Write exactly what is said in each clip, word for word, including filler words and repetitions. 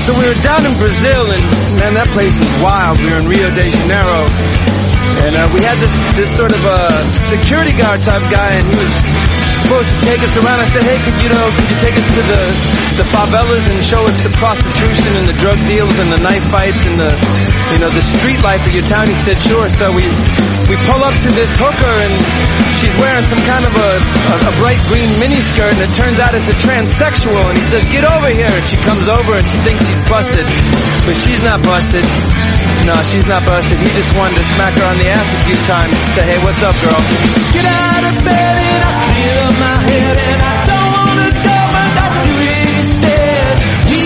So we were down in Brazil, and man, that place is wild. We were in Rio de Janeiro, and uh, we had this this sort of a uh, security guard type guy, and he was supposed to take us around. I said, hey, could you know, could you take us to the the favelas and show us the prostitution and the drug deals and the knife fights and the, you know, the street life of your town? He said, sure. So we we pull up to this hooker, and she's wearing some kind of a, a, a bright green miniskirt, and it turns out it's a transsexual. And he says, get over here. And she comes over, and she thinks she's busted, but she's not busted. No, she's not busted. He just wanted to smack her on the ass a few times and say, hey, what's up, girl? Get out of bed and I clear my head, and I don't want to go, but I do it instead. We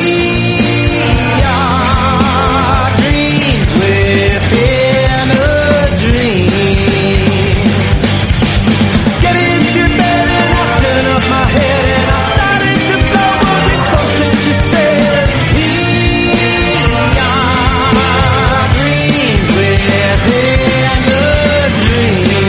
are dreams within a dream. Get into bed and I turn up my head, and I started to blow all the coast that she said. We are dreams within a dream.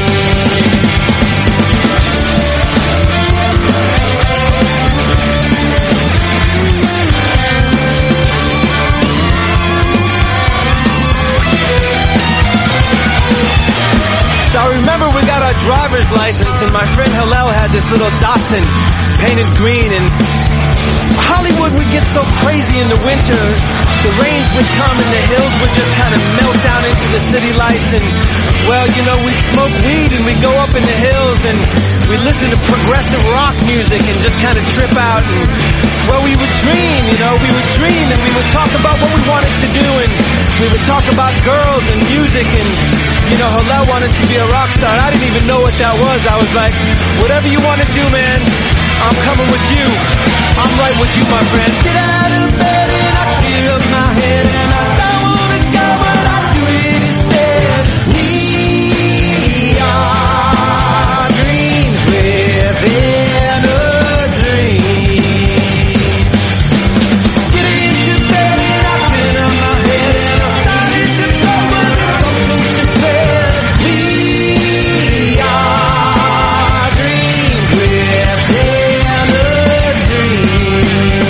So I remember we got our driver's license, and my friend Hillel had this little Datsun painted green, and Hollywood would get so crazy in the winter. The rains would come and the hills would just kind of melt down into the city lights, and well, you know, we'd smoke weed and we'd go up in the hills and we'd listen to progressive rock music and just kind of trip out, and well, we would dream, you know, we would dream, and we would talk about what we wanted to do, and we would talk about girls and music, and you know, Hillel wanted to be a rock star. I didn't even know what that was. I was like, whatever you want to do, man, I'm coming with you. I'm right with you, my friend. Get out of bed and I clear up my head, and I don't want to go, but I do it instead. We are dreams within a dream. Get into bed and I turn up my head, and I started to blow, but something she said. We are dreams within a dream.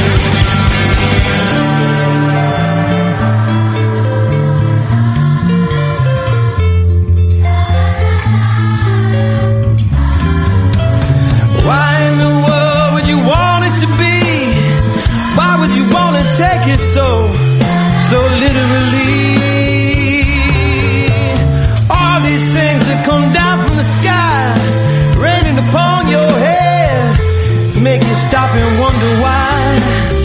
Why in the world would you want it to be? Why would you want to take it so, so literally? All these things that come down from the sky, raining upon your head, make you stop and wonder why.